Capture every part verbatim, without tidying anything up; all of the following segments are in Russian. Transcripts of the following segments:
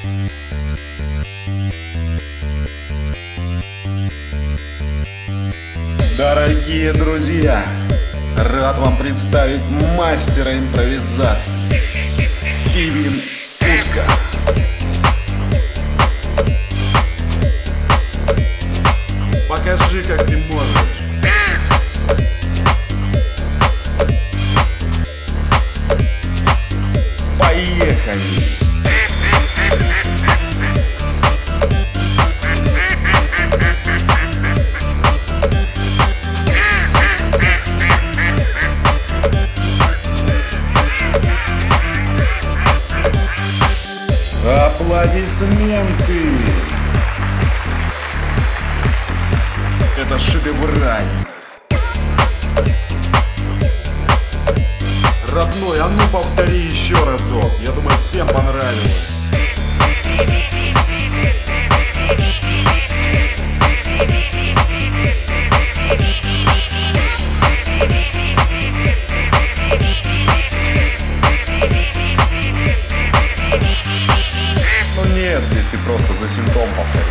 Дорогие друзья, рад вам представить мастера импровизации Стивен Утка. Покажи, как ты можешь. Поехали! Аплодисменты! Это шедеврально! Родной, а ну повтори еще разок. Я думаю, всем понравилось. Ну нет, здесь ты просто за синтом повтори.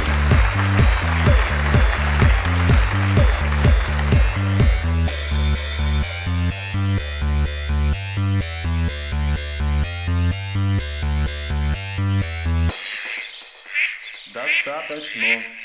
Достаточно.